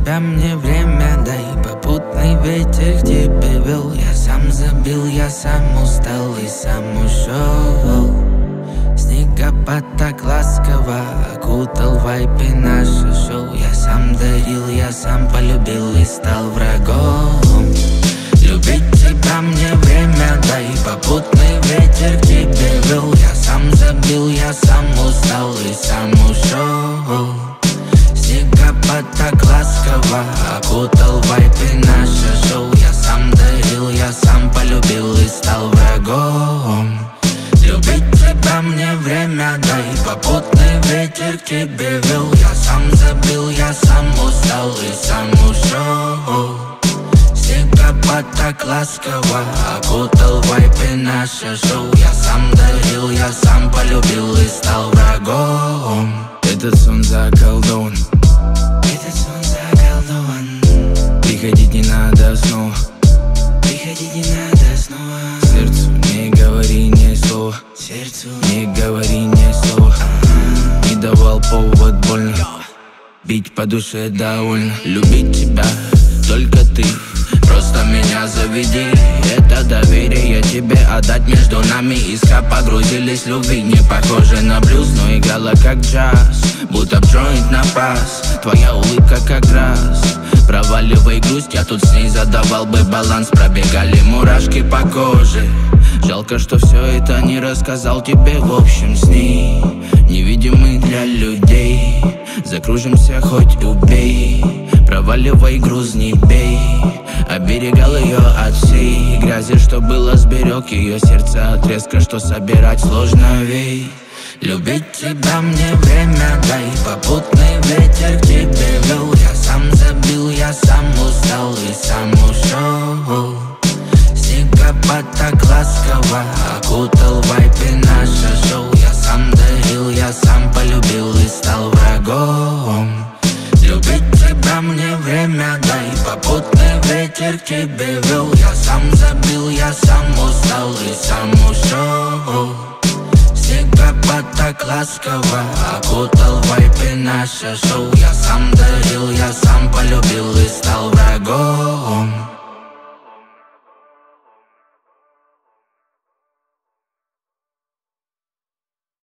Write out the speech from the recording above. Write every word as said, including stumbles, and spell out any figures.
тебя мне время дай, попутный ветер к тебе вел. Я сам забил, я сам устал и сам ушел. Снегопад так ласково окутал вайпы наше шоу. Я сам дарил, я сам полюбил и стал врагом. Любить тебя мне время дай, попутный ветер к тебе вел. Я сам забил, я сам устал и сам ушел. Снегопад так ласково окутал вайпы наше шоу. Я сам дарил, я сам полюбил и стал врагом. Любить тебя мне время дай, попутный ветер к тебе вел. Я сам забил, я сам устал и сам ушел. Снегопад так ласково окутал вайпы наше шоу. Я сам дарил, я сам полюбил и стал врагом. Этот сон заколдован, этот сон заколдован. Приходить не надо снова, приходить не надо снова. Сердцу не говори ни слова, сердцу не говори ни слова. Не давал повод больно, бить по душе довольно. Любить тебя только ты, просто меня заведи. Это доверие я тебе отдать, между нами искра погрузились любви. Не похоже на блюз, но играла как джаз, будто джойнт на пас. Твоя улыбка как раз, проваливай грусть, я тут с ней задавал бы баланс. Пробегали мурашки по коже, жалко, что все это не рассказал тебе в общем с ней. Невидимый для людей, закружимся хоть убей. Проваливай груз, не бей. Оберегал ее от всей грязи, что было, сберег ее сердце от треска, что собирать сложно вей. Любить тебя мне время дай, попутный ветер к тебе вел. Я сам забил, я сам устал и сам ушел. Снегопад так ласково окутал вайпы наше шоу. Я сам дарил, я сам полюбил и стал врагом. Любить тебя мне время дай, попутный ветер к тебе вел. Я сам забил, я сам устал и сам ушел. Снегопад так ласково окутал вайпы наше шоу. Я сам дарил, я сам полюбил и стал врагом.